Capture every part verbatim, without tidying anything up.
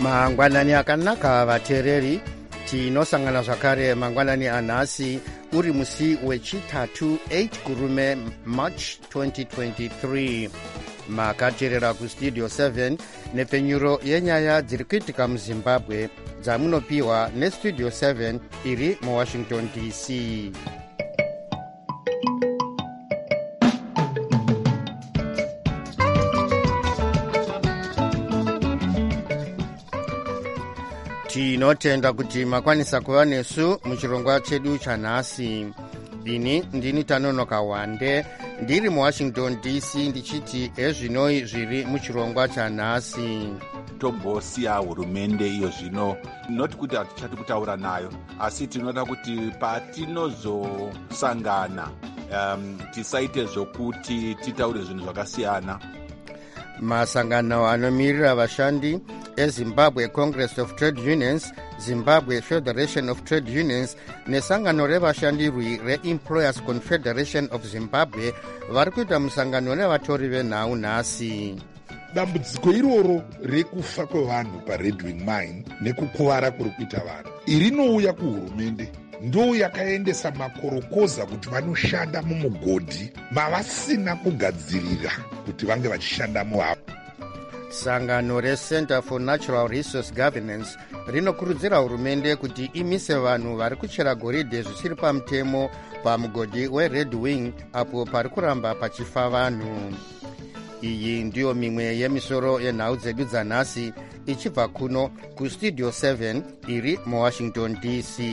mangwanani akanaka vateereri, tinosangana zvakare mangwanani anhasi uri musi wechitatu eight kurume March twenty twenty-three. Makateerera kustudio seven nepfenyuro yenyaya dziri kuitika muzimbabwe dzamunopiwa nestudio seven iri muwashington D C. Tinotenda kuti makwanisa kuva nesu muchirongwa chedu chanhasi. Ini ndini Tanonoka Wande ndiri muwashington D C ndichiti ezvinoi zviri muchirongwa chanhasi. Tombosiya hurumende iyo zvino, noti kuti hatichati kutaura nayo, asi tinoda kuti patinozosangana um, tisaite zvokuti titaure zvinhu zvakasiyana. Masangano anomirira vashandi eZimbabwe Congress of Trade Unions, Zimbabwe Federation of Trade Unions nesangano revashandirwi reEmployers Confederation of Zimbabwe vari kuita musangano nevatori venhau nhasi. Dambudziko iroro rekufa kwevanhu paRed Wing Mine nekukuvara kuri kuita vanhu iri rinouya kuhurumende, ndo yakaendesa makorokoza kuti vanoshanda mumugodhi mavasina kugadzirira kuti vange vachishandamo hapo. Sangano reCenter for Natural Resource Governance rinokurudzira hurumende kuti imise vanhu vari kuchera goridhe zvisiri pamutemo pamugodhi weRed Wing apo pari kuramba pachifa vanhu. Iyi ndiyo mimwe yemisoro yenhau dzedu dzanhasi ichibva kuno kustudio seven iri muwashington D C.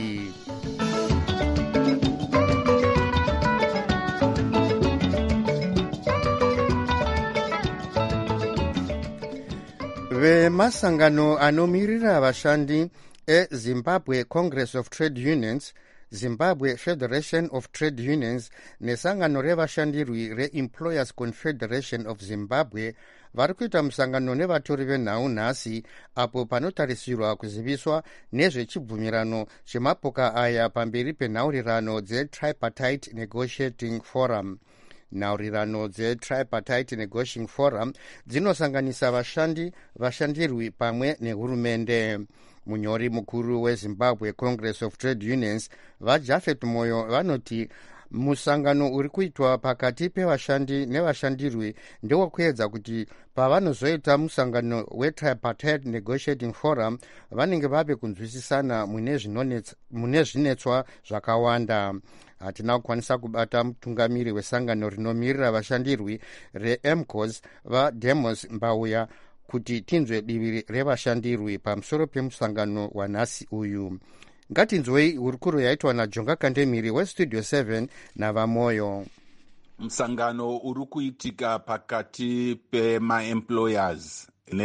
Vemasangano anomirira vashandi eZimbabwe Congress of Trade Unions, Zimbabwe Federation of Trade Unions nesangano revashandirwi reEmployers Confederation of Zimbabwe vari kuita musangano nevatori venhau nhasi apo panotarisirwa kuziviswa nezvechibvumirano chemapoka aya pamberi penhaurirano dzeTripartite Negotiating Forum. Nhaurirano dzeTripartite Negotiating Forum dzinosanganisa vashandi, vashandirwi pamwe nehurumende. Munyori mukuru weZimbabwe Congress of Trade Unions vaJafet Moyo vanoti musangano uri kuitwa pakati pevashandi nevashandirwi ndewekuedza kuti pavanozoita musangano weTripartite Negotiating Forum vanenge vave kunzwisisana mune zvinetswa zvakawanda. Hatina kukwanisa kubata mutungamiri wesangano rinomirira vashandirwi reEMCOS vaDemos Mbauya kuti tinzwe divi revashandirwi pamusoro pemusangano wanhasi uyu. Ngatinzwei hurukuro yaitwa naJonga Kandemiri westudio seven navamoyo. Musangano uri kuitika pakati pemaemployers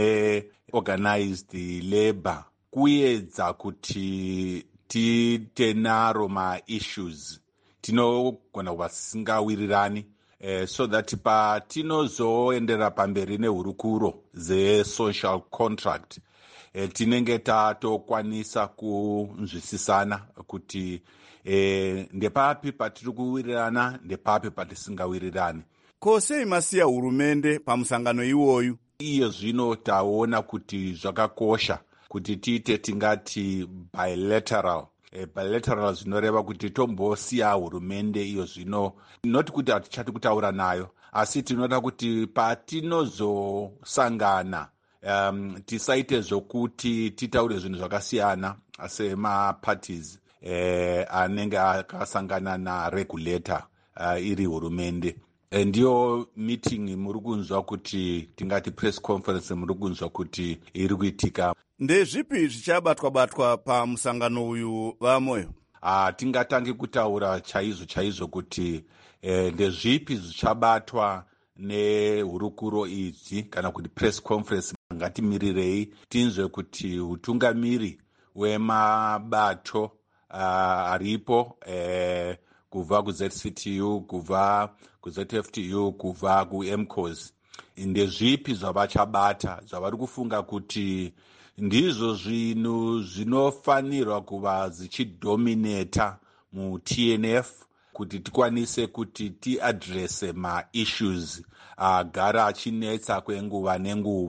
neorganized labor kuedza kuti titenaro maissues tinogona kuva sisingawirirani, eh, so that patinozoendera pamberi nehurukuro ze-social contract eh, tinenge tatokwanisa kunzwisisana kuti eh, ndepapi patiri kuwirirana ndepapi patisingawirirani. Kosei masiya hurumende pamusangano iwoyu? Iyo zvino taona kuti zvakakosha kuti tiite tingati bilateral. E, bilateral zvinoreva kuti tombosiya hurumende iyo zvino, noti kuti hatichati kutaura nayo, asi tinoda kuti patinozosangana um, tisaite zvokuti titaure zvinhu zvakasiyana semaparties eh, anenge akasangana naregulator uh, iri hurumende. E, ndiyo meeting muri kunzwa kuti tingati press conference muri kunzwa kuti iri kuitika. Ndezvipi zvichabatwa-batwa pamusangano uyu vamoyo? Ah, tingatangi kutaura chaizvo chaizvo kuti eh, ndezvipi zvichabatwa nehurukuro idzi kana kuti press conference. Ngatimirirei tinzwe kuti utungamiri wemabato uh, aripo eh, kubva kuZ C T U, kubva kuZ F T U, kubva kuEMCOS, ndezvipi zvavachabata zvavari kufunga kuti ndizvo zvinhu zvinofanirwa kuva zvichidominata muT N F kuti tikwanise kuti tiadrese maissues agara achinetsa kwenguva nenguva.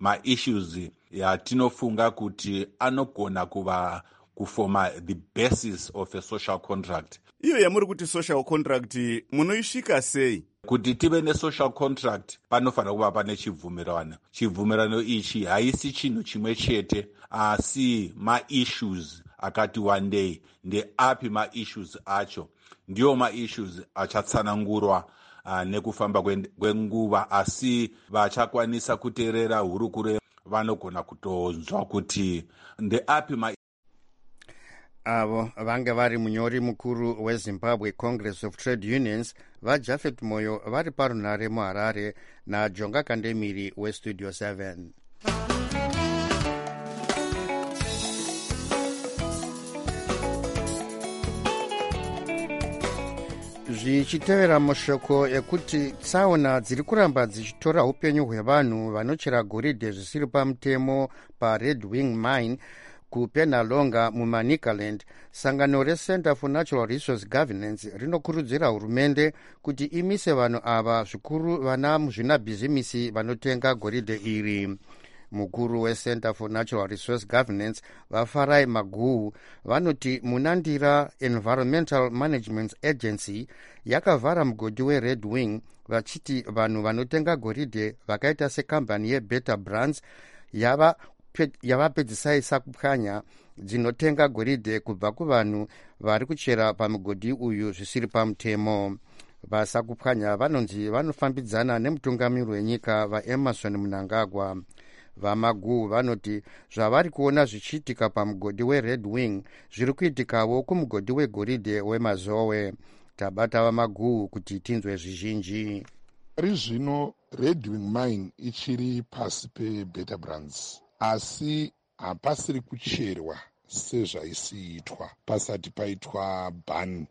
maissues yatinofunga kuti anogona kuva kufoma the basis of a social contract. Iyo yamuri kuti social contract munoisvika sei? Kuti tive nesocial contract panofanira kuva pane chibvumirano. Chibvumirano ichi haisi chinhu chimwe chete, asi maissues akati wandei. Ndeapi maissues acho? Ndiyo maissues achatsanangurwa uh, nekufamba kwenguva, asi vachakwanisa kuteerera hurukuro vanogona kutonzwa kuti ndeapi ma avo vange vari munyori mukuru wezimbabwe Congress of Trade Unions vaJafet Moyo vari parunhare muHarare naJonga Kandemiri weStudio seven. Zvichitevera mashoko ekuti tsaona dziri kuramba dzichitora upenyu hwevanhu vanochera goridhe zvisiri pamutemo paRed Wing Mine kuPenalonga muManicaland, sangano reCenter for Natural Resource Governance rinokurudzira hurumende kuti imise vanhu ava, zvikuru vana muzvinabhizimisi vanotenga goridhe iri. Mukuru weCenter for Natural Resource Governance vaFarai Maguhu vanoti munandira Environmental Management Agency yakavhara mugodhi weRed Wing, vachiti vanhu vanotenga goridhe vakaita sekambani yeBeta Brands yava yavapedzisai sakupwanya dzinotenga goridhe kubva kuvanhu vari kuchera pamugodhi uyu zvisiri pamutemo. Vasakupwanya vanonzi vanofambidzana nemutungamiri wenyika vaEmerson Mnangagwa. VaMaguhu vanoti zvavari kuona zvichiitika pamugodhi weRed Wing zviri kuitikawo kumugodhi wegoridhe weMazowe. Tabata vaMaguhu kuti tinzwe zvizhinji. Ari zvino Red Wing Mine ichiri pasi peBeta Brands, asi hapasiri kucherwa sezvaisiitwa pasati paitwa bhani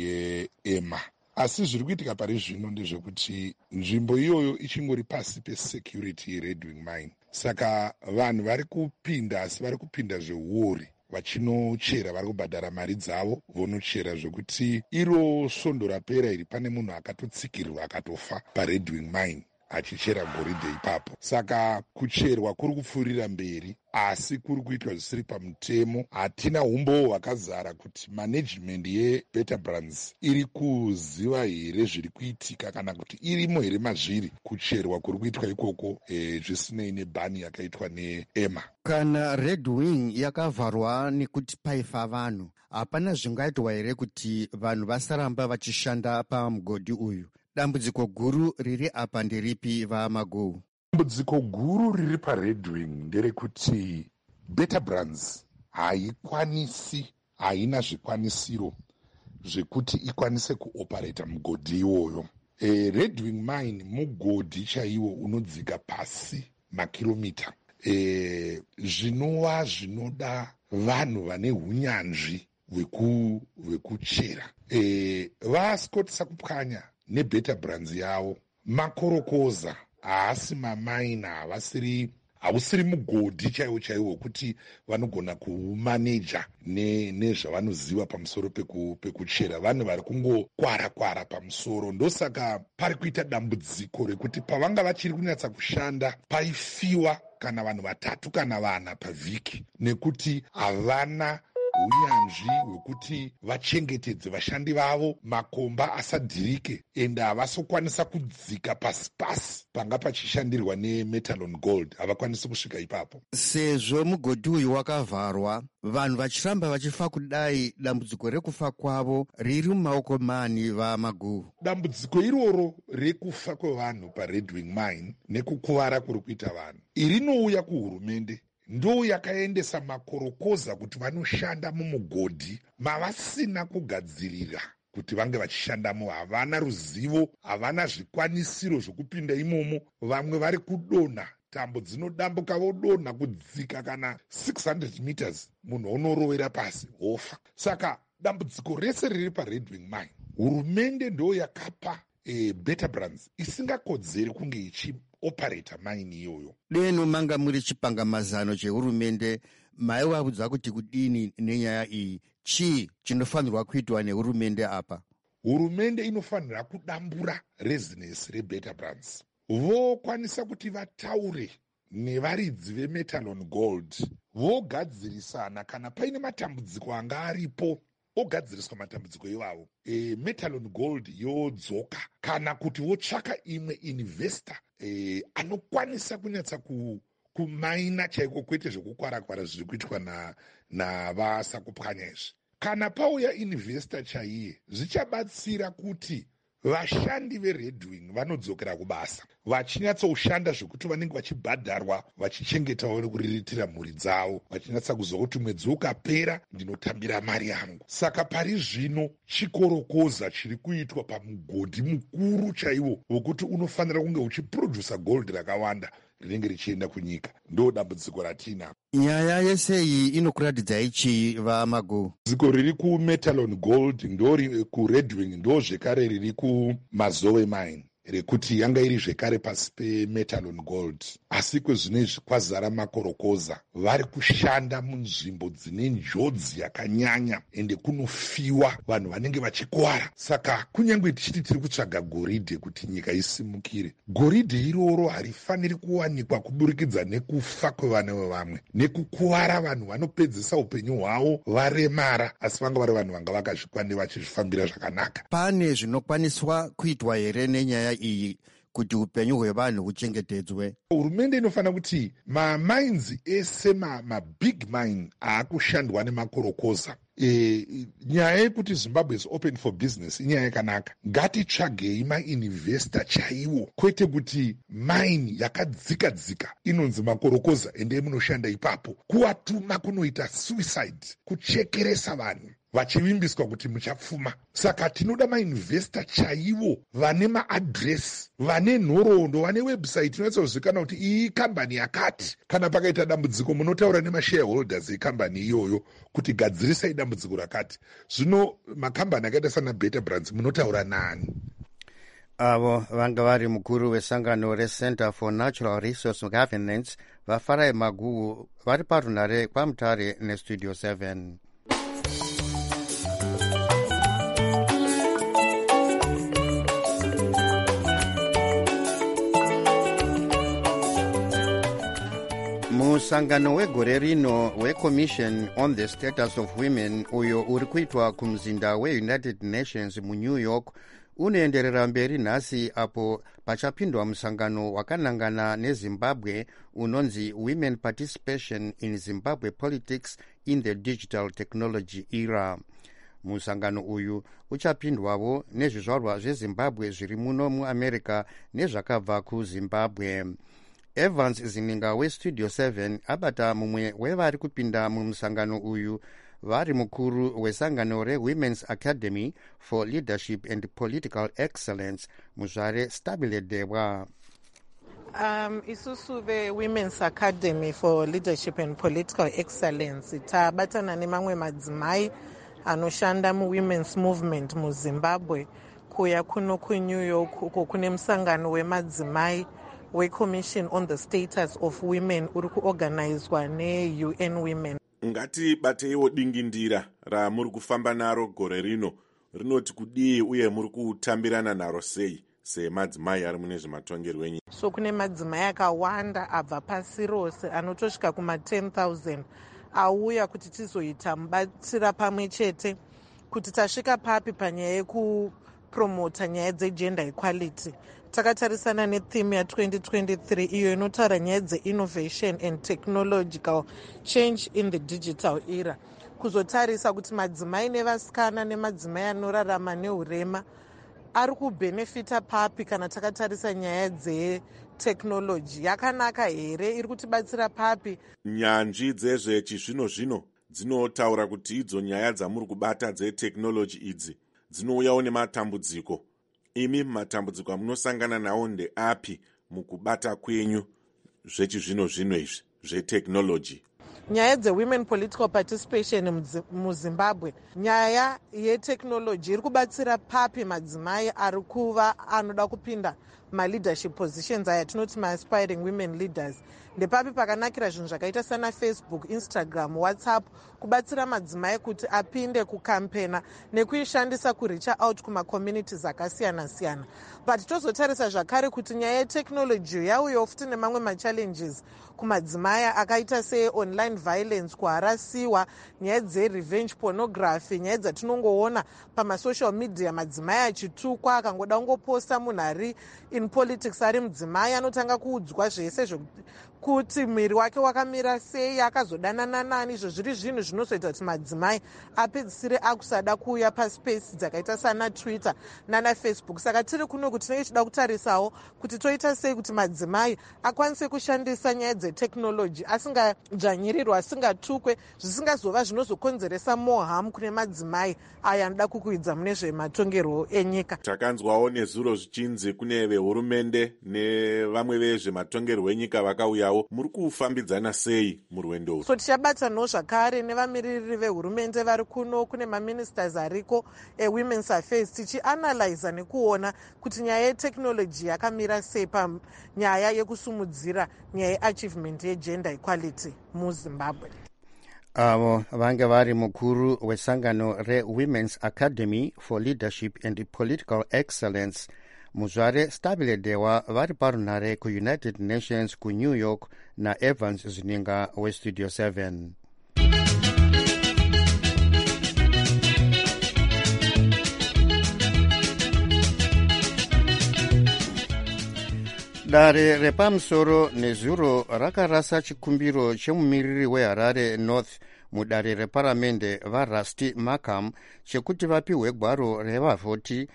yeEMA. Asi zviri kuitika pari zvino ndezvekuti nzvimbo iyoyo ichingori pasi pesecurity yeRed Wing Mine. Saka vanhu vari kupinda, asi vari kupinda zveuori, vachinochera, vari kubhadhara mari dzavo vonochera, zvokuti iro svondo rapera iri pane munhu akatotsikirwa akatofa paRed Wing Mine achichera goridhe ipapo. Saka kucherwa kuri kupfuurira mberi, asi kuri kuitwa zvisiri pamutemo. Hatina umbo hwakazara kuti management yeBeta Brands iri kuziva here zviri kuitika, kana kuti irimo here mazviri kucherwa kuri kuitwa ikoko e, zvisinei nebhani yakaitwa neEMA. Kana Red Wing yakavharwa nekuti paifa vanhu, hapana zvingaitwa here kuti vanhu vasaramba vachishanda pamugodhi uyu? Dambudziko guru riri apa nderipi vaMaguhu? Dambudziko guru riri paRed Wing nderekuti Beta Brands haikwanisi, haina zvikwanisiro zvekuti ikwanise kuoperata mugodhi iwoyo. E, Red Wing Mine mugodhi chaiwo unodzika pasi makilomita. E, zvinova zvinoda vanhu vane hunyanzvi hwekuchera. E, vaScott Sakupwanya neBeta Brands yavo makorokoza, haasi mamaina, havasiri hausiri mugodhi chaiwo chaiwo kuti vanogona kumaneja nezvavanoziva ne pamusoro peku, pekuchera. Vanhu vari kungokwara kwara pamusoro. Ndosaka pari kuita dambudziko rekuti pavanga vachiri kunyatsa kushanda paifiwa kana vanhu vatatu kana vana pavhiki, nekuti havana unyanzvi hwekuti vachengetedze vashandi vavo, makomba asadhirike, ende havasokwanisa kudzika pasi pasi panga pachishandirwa neMetalon Gold, havakwanisi kusvika ipapo. Sezvo mugodhi uyu wakavharwa, vanhu vachiramba vachifa kudai, dambudziko rekufa kwavo riri mumaoko mani vaMaguhu? Dambudziko iroro rekufa kwevanhu paRed Wing Mine nekukuvara kuri kuita vanhu irinouya kuhurumende, ndo yakaendesa makorokoza kuti vanoshanda mumugodhi mavasina kugadzirira kuti vange vachishandamo. Havana ruzivo, havana zvikwanisiro zvokupinda imomo. Vamwe vari kudonha tambo dzinodambuka, vodonha kudzika kana six hundred meters, munhu unorovera pasi hofa. Saka dambudziko rese riri paRed Wing Mine, hurumende ndo yakapa e, Beta Brands isingakodzeri kunge ichi operata mine iyoyo. Deno manga muri chipangamazano chehurumende, maivaudza kuti kudini nenyaya iyi? Chii chinofanirwa kuitwa nehurumende apa? Hurumende inofanira kudambura rezinesi reBeta Brands, vokwanisa kuti vataure nevaridzi vemetalon gold vogadzirisana kana paine matambudziko anga aripo ogadziriswa matambudziko ivavo. E, metalon gold yodzoka kana kuti votsvaka imwe investor e, anokwanisa kunyatsa ku kumaina chaiko kwete zvekukwara-kwara zviri kuitwa navasakupwanya izvi. Kana pauya investor chaiye zvichabatsira kuti vashandi veredwing vanodzokera kubasa vachinyatsoshanda zvekuti vanenge vachibhadharwa vachichengetawo nekuriritira mhuri dzavo vachinyatsa kuziva kuti mwedzi ukapera ndinotambira mari yangu. Saka pari zvino chikorokoza chiri kuitwa pamugodhi mukuru chaiwo wokuti unofanira kunge uchiprodusa gold rakawanda rinenge richienda kunyika. Ndo dambudziko ratinako. Nyaya yese iyi inokuratidza ichi vamagu? Dziko riri kumetalon gold ndo kuredwing ndo zvekare riri kumazowe mine rekuti yanga iri zvekare pasi pemetalon gold, asi kwezvinezvi kwazara makorokoza vari kushanda munzvimbo dzine njodzi yakanyanya ende kunofiwa vanhu vanenge vachikuwara. Saka kunyange tichiti tiri kutsvaga goridhe kuti nyika isimukire, goridhe iroro harifaniri kuwanikwa kuburikidza nekufa kwevana vevamwe nekukuwara vanhu vanopedzisa upenyu hwavo varemara, asi vanga vari vanhu vanga vakazvikwande vachizvifambira zvakanaka. Pane zvinokwaniswa kuitwa here nenyaya iyi kuti upenyu hwevanhu huchengetedzwe? Hurumende inofanira kuti mamines ese mabig ma mine aakushandwa nemakorokoza. E, nyaya yekuti Zimbabwe is open for business inyaya yakanaka. Ngatitsvagei mainvesta chaiwo, kwete kuti mine yakadzika dzika inonzi makorokoza ende munoshanda ipapo, kuvatuma kunoita suicide, kuchekeresa vanhu vachivimbiswa kuti muchapfuma. Saka tinoda mainvesta chaiwo vane maadresi, vane nhoroondo, vane website inoatsozivikanwa kuti iyi kambani yakati. Kana pakaita dambudziko munotaura nemashareholders ekambani iyoyo kuti gadzirisai dambudziko rakati. Zvino makambani akaita sana Beta Brands munotaura nani? Avo vanga vari mukuru wesangano reCenter for Natural Resource Governance vaFarai Maguwu vari parunare kwaMutare neStudio seven. Musangano wegore rino weCommission on the Status of Women uyo uri kuitwa kumzinda weUnited Nations muNew York unoenderera mberi nhasi apo pachapindwa musangano wakanangana neZimbabwe unonzi Women Participation in Zimbabwe Politics in the Digital Technology Era. Musangano uyu uchapindwavo nezvizvarwa zveZimbabwe zviri muno muAmerica nezvakabva kuZimbabwe. Evans Zininga weStudio seven abata mumwe wevari kupinda mumusangano uyu vari mukuru wesangano reWomen's Academy for Leadership and Political Excellence muzvare Stabile Debwa. Um, isusu veWomen's Academy for Leadership and Political Excellence tabatana nemamwe madzimai anoshanda muWomen's Movement muZimbabwe kuya kuno kuNew York uko kune musangano wemadzimai weCommission on the Status of Women uri kuorganizwa neU N Women. Ngati bateiwo dingindira ramuri kufamba naro gore rino rinoti kudii uye muri kutambirana naro sei semadzimai ari mune zvematongerwo enyika? So kune madzimai akawanda abva pasi rose anotosvika kuma ten thousand auya kuti tizoita mubatsira pamwe chete kuti tasvika papi panyaya yekupromota nyaya dzegender equality. Takatarisana netheme ya twenty twenty-three iyo inotaura nyaya dzeinnovation and technological change in the digital era, kuzotarisa kuti madzimai nevasikana nemadzimai anorarama neurema ari kubhenefita papi kana takatarisa nyaya dzetechnology. Yakanaka here? Iri kutibatsira papi? Nyanzvi dzezvechizvino zvino dzinotaura kuti idzo nyaya dzamuri kubata dzetechnology idzi dzinouyawo nematambudziko. Imi matambudziko amunosangana nawo ndeapi mukubata kwenyu zvechizvino zvino izvi zvetechnology? Nyaya dzewomen political participation muZimbabwe, nyaya yetechnology iri kubatsira papi madzimai ari kuva anoda kupinda maleadership positions aya tinoti maaspiring women leaders. Ndepapi pakanakira zvinhu zvakaita sana Facebook, Instagram, WhatsApp kubatsira madzimai kuti apinde kukampena nekuishandisa kuricha out kumacommunities akasiyana siyana. But tozotarisa zvakare kuti nyaya yeteknology yauyawo futi nemamwe machallenges kumadzimai akaita seonline violence, kuharasiwa, nyaya dzerevenge pornography, nyaya dzatinongoona pamasocial media madzimai achitukwa, akangoda kungoposta munhu ari in politics ari mudzimai anotanga kuudzwa zvese kuti mwiri wake wakamira sei, akazodanana nani. Izvo zviri zvinhu zvinozoita kuti madzimai apedzisire akusada kuuya paspace dzakaita sana Twitter nana Facebook. Saka tiri kuno kuti tinenge tichida kutarisawo kuti toita sei kuti madzimai akwanise kushandisa nyaya dzeteknology asingadzvanyirirwa, asingatukwe, zvisingazova zvinozokonzeresa more harm kune madzimai aya anoda kukuidza mune zvematongerwo enyika. Takanzwawo nezuro zvichinzi kune vehurumende nevamwe vezvematongerwo enyika vakauyawo. Muri kufambidzana sei murwendo urwu? So tichabatanawo zvakare nevamiriri vehurumende vari kuno, kune maministers ariko ewomen's affairs, tichianalyza nekuona kuti nyaya yeteknology yakamira sei panyaya yekusumudzira nyaya yeachievement yegender equality muZimbabwe. Avo vange vari mukuru wesangano reWomen's Academy for Leadership and Political Excellence Muzvare Stabiledewa vari parunhare kuUnited Nations kuNew York naEvans Zininga weStudio seven. Dare repamusoro nezuro rakarasa chikumbiro chemumiriri weHarare North mudare reparamende vaRusty Markham chekuti vapiwe gwaro revavhoti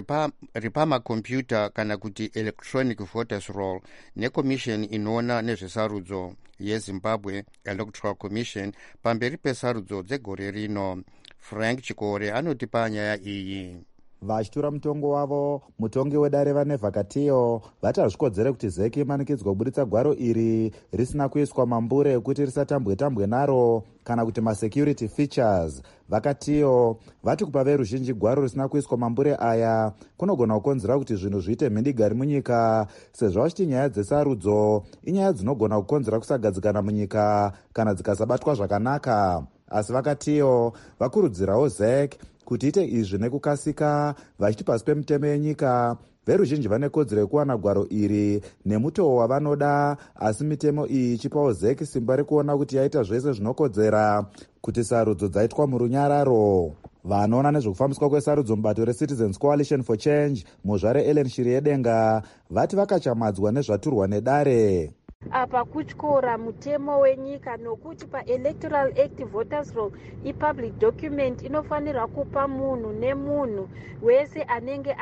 repamakombiyuta kana kuti electronic voters roll nekomisheni inoona nezvesarudzo yeZimbabwe Electoral Commission pamberi pesarudzo dzegore rino. Frank Chikore anotipa nyaya iyi. Vachitura mutongo wavo, mutongi wedare vaNevhakatiyo vati hazvikodzere kuti zeki imanikidzwa kubuditsa gwaro iri risina kuiswa mambure ekuti risatambwe tambwe naro kana kuti masecurity features. Vakatiyo vati kupa veruzhinji gwaro risina kuiswa mambure aya kunogona kukonzera kuti zvinhu zviite mhindigari munyika, sezvo vachiti nyaya dzesarudzo inyaya dzinogona kukonzera kusagadzikana munyika kana dzikasabatwa zvakanaka. Asi Vakatiyo vakurudzirawo zeki kuti ite izvi nekukasika, vachiti pasi pemutemo yenyika veruzhinji vane kodzero yekuwana gwaro iri nemutoo wavanoda, asi mitemo iyi ichipawo zeki simba rekuona kuti yaita zvese zvinokodzera kuti sarudzo dzaitwa murunyararo. Vanoona nezvekufambiswa kwesarudzo mubato reCitizens Coalition for Change muzvare Ellen Shiriedenga vati vakachamadzwa nezvaturwa nedare. Apa kutyora mutemo wenyika nokuti paElectoral Act voters roll ipublic document inofanirwa kupa munhu nemunhu wese anenge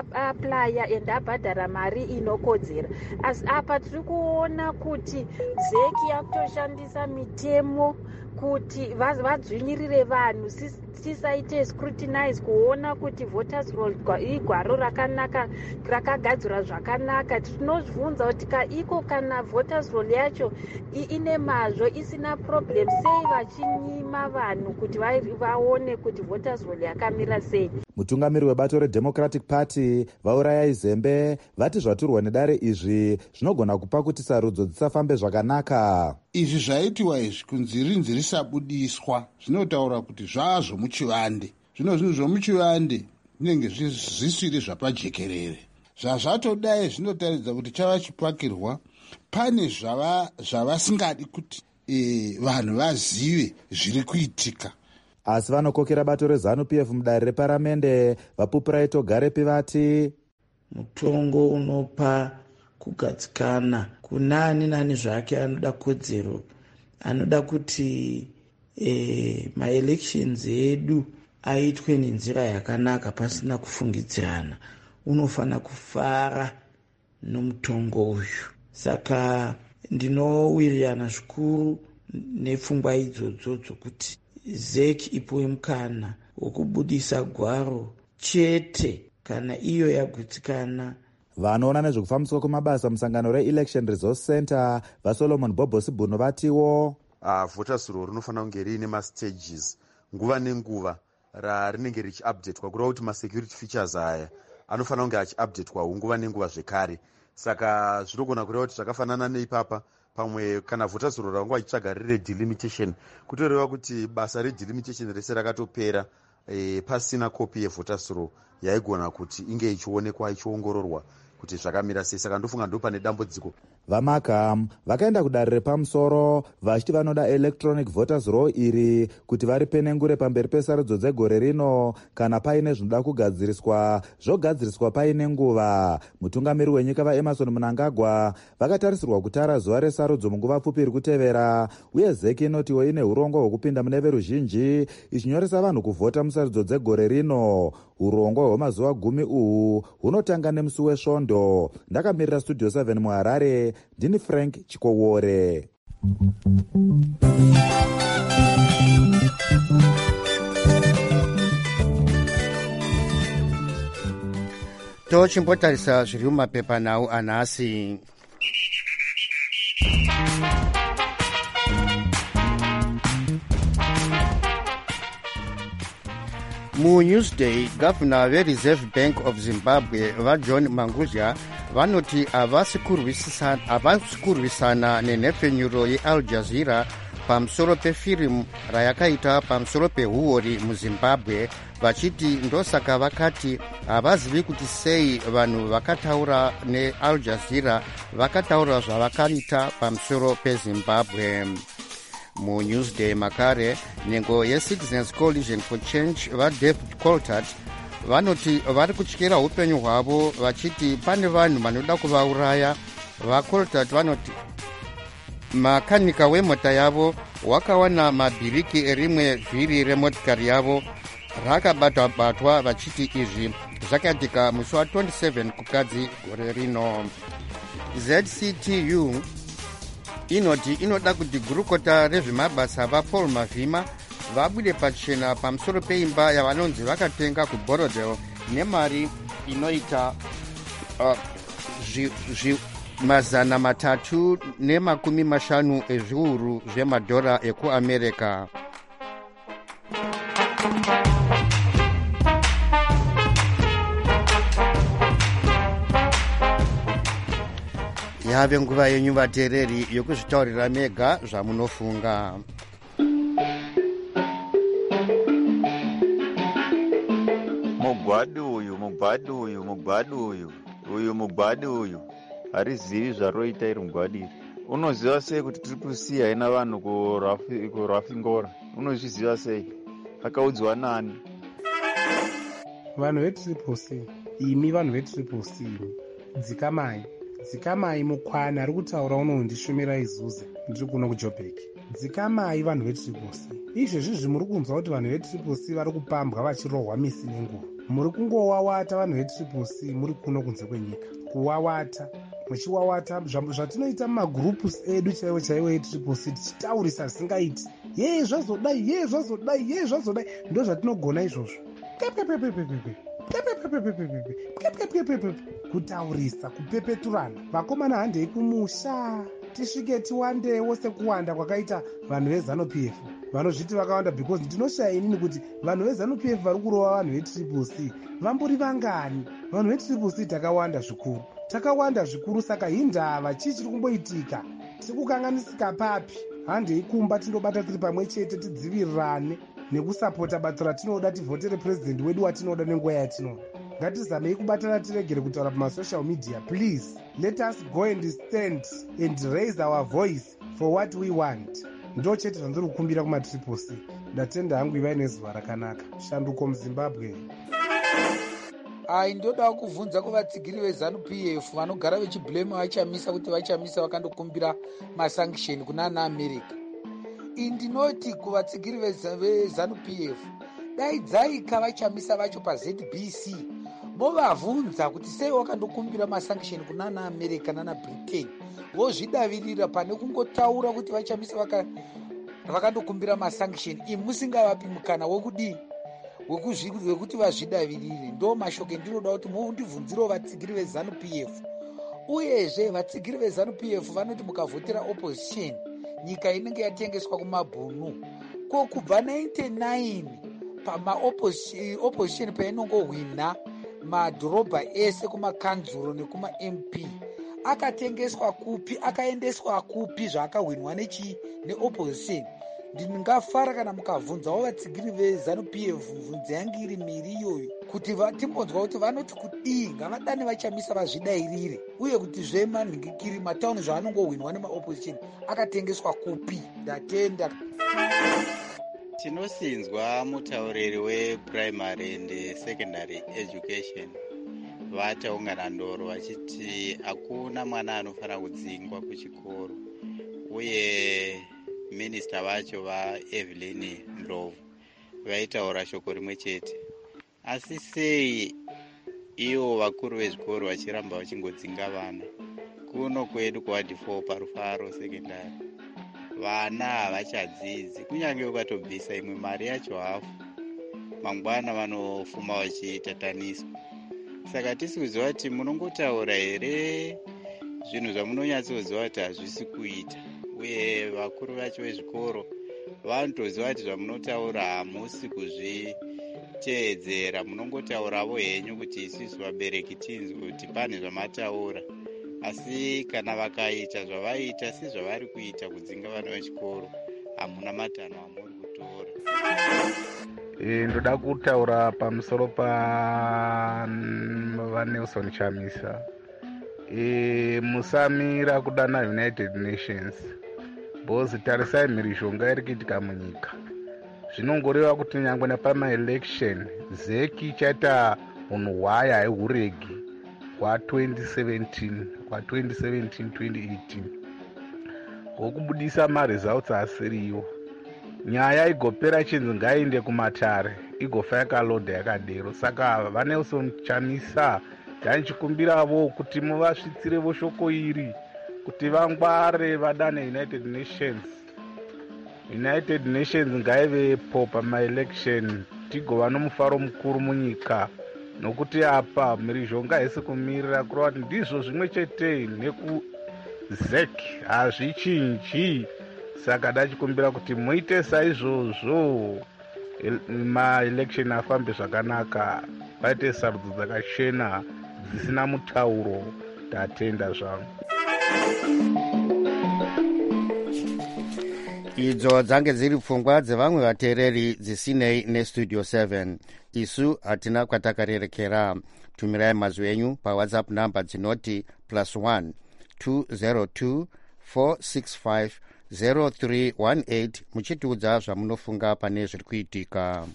aaplya ende abhadhara mari inokodzera. Asi apa tiri kuona kuti zeki yakutoshandisa mitemo kuti vadzvinyirire vanhu, tisaite scrutinize kuona kuti voters roll igwaro rakanaka rakagadzirwa zvakanaka. Tinozvibvunza kuti iko kana voters roll yacho ine mazvo isina problem, sei vachinyima vanhu kuti vaone kuti voters roll yakamira sei? Mutungamiri webato reDemocratic Party Vaurayai Zembe vati zvaturwa nedare izvi zvinogona kupa kuti sarudzo dzisafambe zvakanaka. Izvi zvaitiwa izvi kunzi rinzi risabudiswa zvinotaura kuti zvazvo muchivande. Zvino zvinhu zvomuchivande zvinenge zvisiri zvapajekerere. Zvazvatodai zvinotaridza kuti chava chipakirwa pane zvavasingadi kuti e, vanhu vazive zviri kuitika. Asi vanokokera bato reZANU-P F mudare reparamende vaPupuraito Garepi vati mutongo unopa kugadzikana kunani nani zvake anoda kodzero, anoda kuti e, maelections edu aitwe nenzira yakanaka pasina kufungidzirana. Unofana kufara nomutongo uyu. Saka ndinowirirana zvikuru nepfungwa idzodzo dzokuti zeki ipuwe mukana wokubudisa gwaro chete kana iyo yagutsikana. Vanoona nezvekufambiswa kwemabasa musangano reElection Resource Center vaSolomon Bobosi Buno vatiwo uh, voters roll rinofanira kunge riine mastages nguva nenguva rarinenge richiupdatewa kureva kuti masecurity features aya anofanira kunge achiupdatewa nguva nenguva zvekare saka zvinogona kureva kuti zvakafanana neipapa pamwe kana vhotazuro ravanga vachitsvaga riri delimitation kutoreva kuti basa redelimitation rese rakatopera e, pasina kopi yevhotazuro yaigona kuti inge ichionekwa ichiongororwa kuti zvakamira sei. Saka ndofunga ndo pane dambudziko. Vamakam vakaenda kudare repamusoro vachiti vanoda electronic voters roll iri kuti varipenengure pamberi pesarudzo dzegore rino kana paine zvinoda kugadziriswa zvogadziriswa paine nguva. Mutungamiri wenyika vaEmerson Mnangagwa vakatarisirwa kutara zuva resarudzo munguva pfupi iri kutevera, uye zeki inotiwo ine urongo hwekupinda mune veruzhinji ichinyoresa vanhu kuvhota musarudzo dzegore rino. Urongo hwemazuva gumi uhu hunotanga nemusi wesvondo. Ndakamirira studio seven muHarare, ndini Frank Chikowore. tochimbotarisa zviri mumapepanhau anhasi. MuNewsday, gavana veReserve Bank of Zimbabwe vaJohn Mangudya vanoti havasi kurwisana nenhepfenyuro yeAl Jazeera pamusoro pefirimu rayakaita pamusoro pehuori muzimbabwe, vachiti ndosaka vakati havazivi kuti sei vanhu vakataura neAl Jazeera vakataura zvavakaita pamusoro pezimbabwe. MuNewsday makare, nhengo yeCitizens Coalition for Change vaDavid Coltart vanoti vari kutyira upenyu hwavo, vachiti pane vanhu vanoda kuvauraya. VaColtart vanoti makanika wemota yavo wakawana mabhiriki erimwe vhiri remotikari yavo rakabatwa-batwa, vachiti izvi zvakaitika musi wa twenty-seven kukadzi gore rino. Z C T U inoti inoda kuti gurukota rezvemabasa vaPaul Mavhima vabude pachena pamusoro peimba yavanonzi vakatenga kuBorodale nemari inoita uh, zvi, zvi, mazana matatu nemakumi mashanu ezviuru zvemadhora ekuAmerica. Yave nguva yenyu vateereri yokuzvitaurira mega zvamunofunga. Mugwadi uyu mugwadi uyu mugwadi uyu uyu mugwadi uyu harizivi zvaroita iri mugwadi iri. Unoziva sei kuti Triple C haina vanhu kuRafingora? Unozviziva sei? Akaudzwa nani? Vanhu veTriple C, imi vanhu veTriple C, imi dzikamai dzikamai mukwana ari kutaura unondishumira izuze ndiri kuno kuJoburg. Dzikamai vanhu veTriple C, izvezvizvi muri kunzwa kuti vanhu veTriple C vari kupambwa vachirohwa misi nenguva. Muri kungowawata vanhu veTriple C, muri kuno kunze kwenyika kuwawata muchiwawata zvatinoita mumagroups edu chaiwo chaiwo eTriple C, tichitaurisa zvisingaiti, yeye zvazodai yeye zvazodai yeye zvazodai, ndo zvatinogona izvozvo. Kutaurisa, kupepeturana, vakomana handei kumusha, tisvike tiwandewo sekuwanda kwakaita vanhu veZANU-P F vanozviti vakawanda, because ndinoshaya inini kuti vanhu veZANU-P F vari kurova vanhu veTriple C vamburi vangani. Vanhu veTriple C takawanda zvikuru, takawanda zvikuru, saka hindava chii chiri kumboitika, tiri kukanganisika papi? Handei kumba tindobata tiri pamwe chete, tidzivirirane nekusapota bato ratinoda, tivhotere president wedu watinoda nenguva yatinoda. Ngatizamei kubatana tiregere kutaura pamasocial media. Please, let us go and stand and raise our voice for what we want. Ndo chete zvandiri kukumbira kumaTriple C. Ndatenda hangu iva nezuva rakanaka. Shanduko muZimbabwe. Ai, ndoda kuvunza kuvatsigiri veZANU-P F vanogara vechiblame vachamisa kuti vachamisa vakandokumbira masanction kunana America. Indinoti kuvatsigiri veZANU-P F, daidzai kavachamisa vacho paZ B C movavunza kuti sei wakandokumbira masanction kunana America nana Britain, vozvidavirira pane kungotaura kuti vachamisa vaka vakandokumbira masanction imi musingavapi mukana wokudii wekuti vazvidavirire. Ndo mashoko ndinoda kuti mundibvunzirewo vatsigiri veZANU-P F. Uyezve vatsigiri veZANU-P F vanoti mukavhotera opposition nyika inenge yatengeswa kumabhunu. Ko kubva ninety-nine pamaopposition painongohwina madhorobha ese kumakanzuro nekuma M P, akatengeswa kupi, akaendeswa kupi zvaakahwinwa nechi neopposition. Ndingafara kana mukavhunzawo vatsigiri veZANU-P F bvunzo yangu iri miri iyoyo kuti timbonzwa kuti vanoti kudii, ngavadane vachamisa vazvidairire, uye kuti zvemanhingikiri matauni zvaanongohwinwa nemaopposition akatengeswa kupi. Ndatenda. Tinosinzwa mutauriri weprimary and secondary education vataungana ndoro vachiti hakuna mwana anofanira kudzingwa kuchikoro, uye minista vacho vaEvelyn Ndlovu vaitaura shoko rimwe chete. Asi sei ivo vakuru vezvikoro vachiramba vachingodzinga vana? Kuno kwedu kuward four paRufaro secondary vana havachadzidzi, kunyange ukatobvisa imwe mari yacho hafu, mangwana vanofuma vachitataniswa. Saka tisi kuziva kuti munongotaura here zvinhu zvamunonyatsoziva kuti hazvisi kuita, uye vakuru vacho vezvikoro vanotoziva kuti zvamunotaura hamusi kuzviteedzera, munongotauravo henyu kuti isusu vabereki tinzwe kuti pane zvamataura. Asi kana vakaita zvavaita si zvavari kuita kudzinga vana vechikoro, hamuna matanho amuri kutora. E, ndoda kutaura pamusoro paVanelson Chamisa. E, musamira kudana United Nations bhozi tarisai mhirizhonga iri kuitika munyika. Zvinongoreva kuti nyangwe nepamaelection zeki ichaita unhwaya hweuregi hwa-twenty seventeen hwa-twenty seventeen twenty eighteen ngokubudisa maresults asiriwo. Nyaya igopera chinzi ngainde kumatare igofa yakalodha yakadero. Saka Vanelson Chamisa ndanichikumbiravo kuti muvasvitsirevo shoko iri kuti vangware vadane United Nations. United Nations ngaivepo pamaelection tigova nomufaro mukuru munyika, nokuti apa mhirizhonga haisi kumirira kureva kuti ndizvo zvimwe chete nekuzek hazvichinji. Saka ndachikumbira kuti muite saizvozvo maelection afambe zvakanaka, paite sarudzo dzakachena dzisina mutauro. Tatenda zvangu. Idzo dzange dziri pfungwa dzevamwe vateereri dzisinei nestudio seven. Isu hatina kwatakarerekera. Tumirai mazwi enyu pawhatsapp namba dzinoti plus one two zero two four six five zero three one eight muchitiudza zvamunofunga pane zviri kuitika.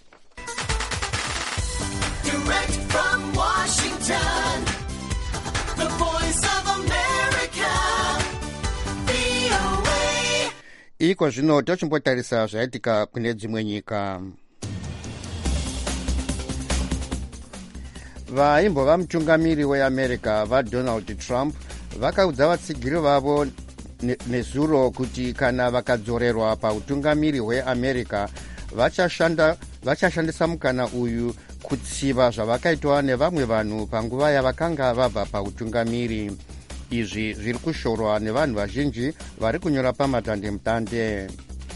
Direct from Washington, the voice of America, V O A. Iko zvino tochimbotarisa zvaitika kune dzimwe nyika. Vaimbova mutungamiri weAmerica vaDonald Trump vakaudza vatsigiri vavo nezuro kuti kana vakadzorerwa pautungamiri hweAmerica vachashanda vachashandisa mukana uyu kutsiva zvavakaitwa nevamwe vanhu panguva yavakanga vabva pautungamiri. Izvi zviri kushorwa nevanhu vazhinji vari kunyora pamatandemutande.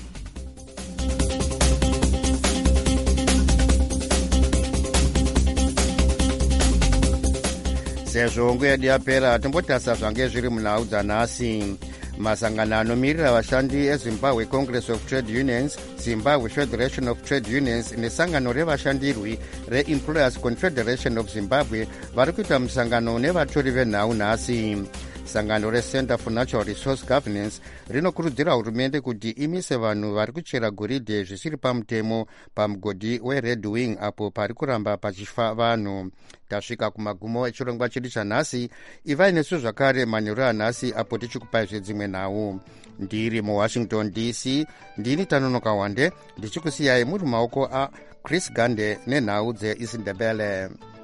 Sezvo nguva yedu yapera, tombotasa zvange zviri munhau dzanhasi. Masangano anomirira vashandi eZimbabwe Congress of Trade Unions, Zimbabwe Federation of Trade Unions nesangano revashandirwi reEmployers Confederation of Zimbabwe vari kuita musangano nevatori venhau nhasi. Sangano reCenter for Natural Resource Governance rinokurudzira hurumende kuti imise vanhu vari kuchera goridhe zvisiri pamutemo pamugodhi weRed Wing apo pari kuramba pachifa vanhu. Tasvika kumagumo echirongwa chedu chanhasi. Ivai nesu zvakare manheru anhasi apo tichikupai zvedzimwe nhau. Ndiri muWashington D C, ndini Tanonoka Wande ndichikusiyai muri maoko aChris Gande nenhau dzeIsindebele.